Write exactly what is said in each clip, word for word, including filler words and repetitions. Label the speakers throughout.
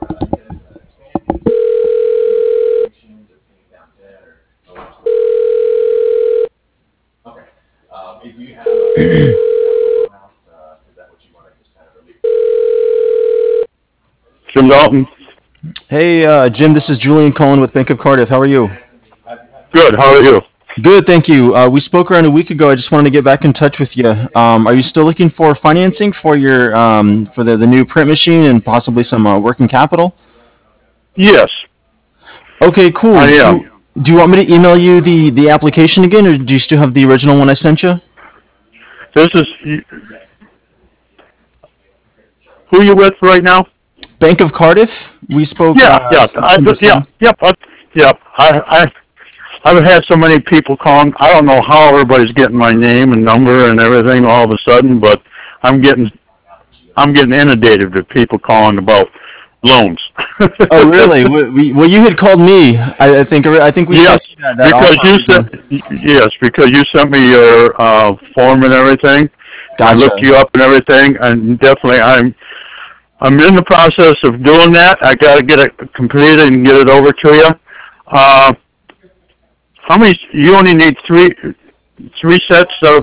Speaker 1: Jim Dalton.
Speaker 2: Hey, uh, Jim, this is Julian Cohen with Bank of Cardiff. How are you?
Speaker 1: Good. How are you?
Speaker 2: Good, thank you. Uh, we spoke around a week ago. I just wanted to get back in touch with you. Um, are you still looking for financing for your um, for the, the new print machine and possibly some uh, working capital?
Speaker 1: Yes,
Speaker 2: Okay, cool.
Speaker 1: I
Speaker 2: Do
Speaker 1: am.
Speaker 2: you, do you want me to email you the, the application again, or do you still have the original one I sent you?
Speaker 1: This is who you with right now?
Speaker 2: Bank of Cardiff. We spoke
Speaker 1: Yeah,
Speaker 2: uh,
Speaker 1: yeah, I,
Speaker 2: September
Speaker 1: yeah,
Speaker 2: seventh.
Speaker 1: yep, I, yep. I, I, I've had so many people calling. I don't know how everybody's getting my name and number and everything all of a sudden, but I'm getting, I'm getting inundated with people calling about loans.
Speaker 2: Oh, really? We, we, well, you had called me. I, I think I think we
Speaker 1: Yes,
Speaker 2: sent you that, that
Speaker 1: because
Speaker 2: offer
Speaker 1: you
Speaker 2: originally.
Speaker 1: sent, yes, because you sent me your uh, form and everything. I looked
Speaker 2: Gotcha.
Speaker 1: you up and everything, and definitely I'm I'm in the process of doing that. I got to get it completed and get it over to you. Uh, how many? You only need three three sets of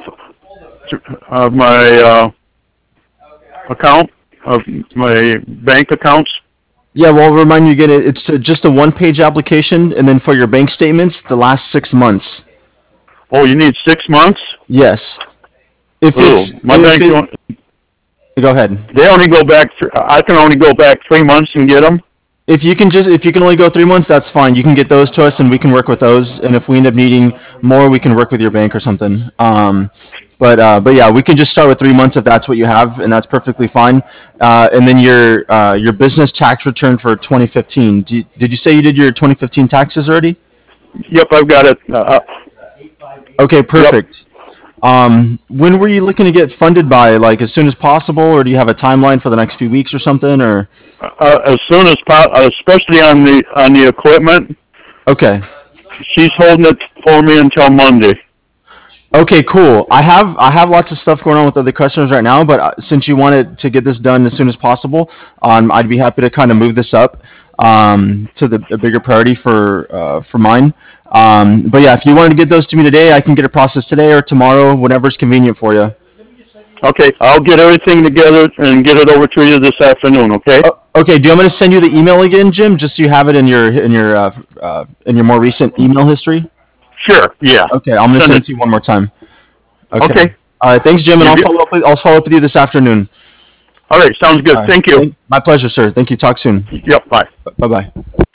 Speaker 1: of my uh, account of my bank accounts.
Speaker 2: Yeah, well, I'll remind you again, it- it's uh, just a one-page application, and then for your bank statements, the last six months.
Speaker 1: Oh, you need six months.
Speaker 2: Yes. If
Speaker 1: Ooh,
Speaker 2: it's
Speaker 1: my
Speaker 2: if
Speaker 1: bank.
Speaker 2: it,
Speaker 1: Don't,
Speaker 2: go ahead.
Speaker 1: they only go back. th- I can only go back three months and get them.
Speaker 2: If you can just if you can only go three months, that's fine. You can get those to us, and we can work with those. And if we end up needing more, we can work with your bank or something. Um, but uh, but yeah, we can just start with three months if that's what you have, and that's perfectly fine. Uh, and then your uh, your business tax return for twenty fifteen. Do you, did you say you did your twenty fifteen taxes already?
Speaker 1: Yep, I've got it. Uh, uh,
Speaker 2: Okay,
Speaker 1: yep.
Speaker 2: perfect. Um, when were you looking to get funded by? Like as soon as possible, or do you have a timeline for the next few weeks or something? Or
Speaker 1: Uh, as soon as possible, especially on the on the equipment.
Speaker 2: okay,
Speaker 1: She's holding it for me until Monday.
Speaker 2: okay, cool. I have I have lots of stuff going on with other customers right now, but uh, since you wanted to get this done as soon as possible, um, I'd be happy to kind of move this up um, to the a bigger priority for uh, for mine. Um, but yeah, if you wanted to get those to me today, I can get it processed today or tomorrow, whenever's convenient for you.
Speaker 1: Okay, I'll get everything together and get it over to you this afternoon. Okay.
Speaker 2: Oh, okay, do you want me to send you the email again, Jim, just so you have it in your in your uh, uh, in your more recent email history?
Speaker 1: Sure. Yeah.
Speaker 2: Okay, I'm gonna
Speaker 1: Send
Speaker 2: send it
Speaker 1: it.
Speaker 2: to you one more time. Okay.
Speaker 1: Okay.
Speaker 2: All right, thanks, Jim, and
Speaker 1: You
Speaker 2: I'll
Speaker 1: get.
Speaker 2: follow up with I'll follow up with you this afternoon.
Speaker 1: All right. Sounds good.
Speaker 2: All right.
Speaker 1: Thank you.
Speaker 2: Thank, my pleasure, sir. Thank you. Talk soon.
Speaker 1: Yep. Bye.
Speaker 2: Bye bye.